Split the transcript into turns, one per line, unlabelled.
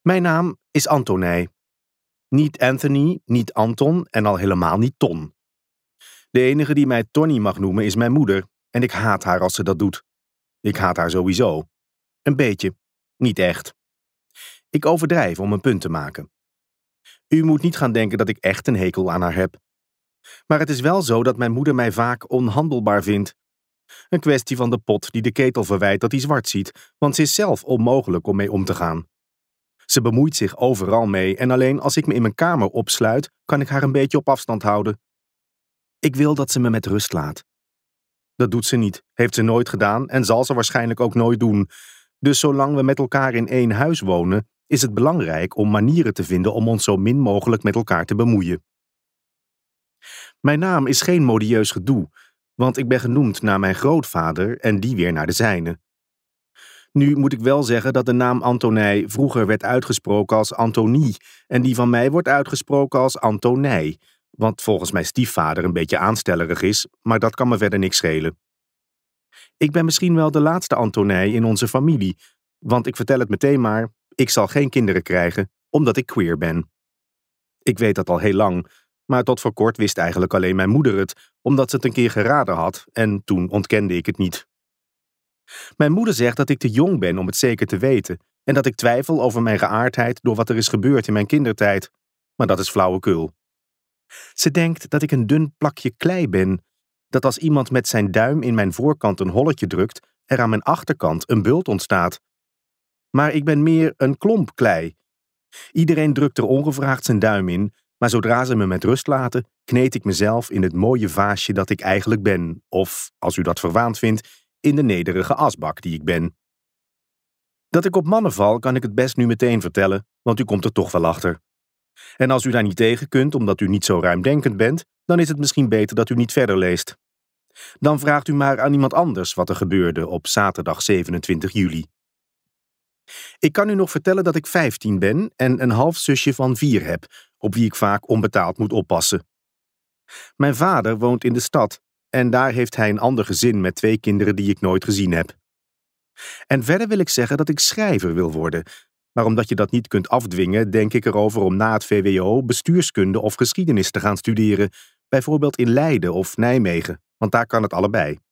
Mijn naam is Antonij. Niet Anthony, niet Anton en al helemaal niet Ton. De enige die mij Tony mag noemen is mijn moeder en ik haat haar als ze dat doet. Ik haat haar sowieso. Een beetje. Niet echt. Ik overdrijf om een punt te maken. U moet niet gaan denken dat ik echt een hekel aan haar heb. Maar het is wel zo dat mijn moeder mij vaak onhandelbaar vindt. Een kwestie van de pot die de ketel verwijt dat hij zwart ziet, want ze is zelf onmogelijk om mee om te gaan. Ze bemoeit zich overal mee en alleen als ik me in mijn kamer opsluit, kan ik haar een beetje op afstand houden. Ik wil dat ze me met rust laat. Dat doet ze niet, heeft ze nooit gedaan en zal ze waarschijnlijk ook nooit doen. Dus zolang we met elkaar in één huis wonen, is het belangrijk om manieren te vinden om ons zo min mogelijk met elkaar te bemoeien. Mijn naam is geen modieus gedoe, want ik ben genoemd naar mijn grootvader en die weer naar de zijne. Nu moet ik wel zeggen dat de naam Antonij vroeger werd uitgesproken als Antonie en die van mij wordt uitgesproken als Antonij, wat volgens mijn stiefvader een beetje aanstellerig is, maar dat kan me verder niks schelen. Ik ben misschien wel de laatste Antonij in onze familie, want ik vertel het meteen maar, ik zal geen kinderen krijgen, omdat ik queer ben. Ik weet dat al heel lang, maar tot voor kort wist eigenlijk alleen mijn moeder het, omdat ze het een keer geraden had en toen ontkende ik het niet. Mijn moeder zegt dat ik te jong ben om het zeker te weten en dat ik twijfel over mijn geaardheid door wat er is gebeurd in mijn kindertijd, maar dat is flauwekul. Ze denkt dat ik een dun plakje klei ben, dat als iemand met zijn duim in mijn voorkant een holletje drukt, er aan mijn achterkant een bult ontstaat. Maar ik ben meer een klomp klei. Iedereen drukt er ongevraagd zijn duim in, maar zodra ze me met rust laten, kneed ik mezelf in het mooie vaasje dat ik eigenlijk ben, of, als u dat verwaand vindt, in de nederige asbak die ik ben. Dat ik op mannen val, kan ik het best nu meteen vertellen, want u komt er toch wel achter. En als u daar niet tegen kunt, omdat u niet zo ruimdenkend bent, dan is het misschien beter dat u niet verder leest. Dan vraagt u maar aan iemand anders wat er gebeurde op zaterdag 27 juli. Ik kan u nog vertellen dat ik 15 ben en een halfzusje van 4 heb, op wie ik vaak onbetaald moet oppassen. Mijn vader woont in de stad en daar heeft hij een ander gezin met 2 kinderen die ik nooit gezien heb. En verder wil ik zeggen dat ik schrijver wil worden, maar omdat je dat niet kunt afdwingen, denk ik erover om na het VWO bestuurskunde of geschiedenis te gaan studeren, bijvoorbeeld in Leiden of Nijmegen, want daar kan het allebei.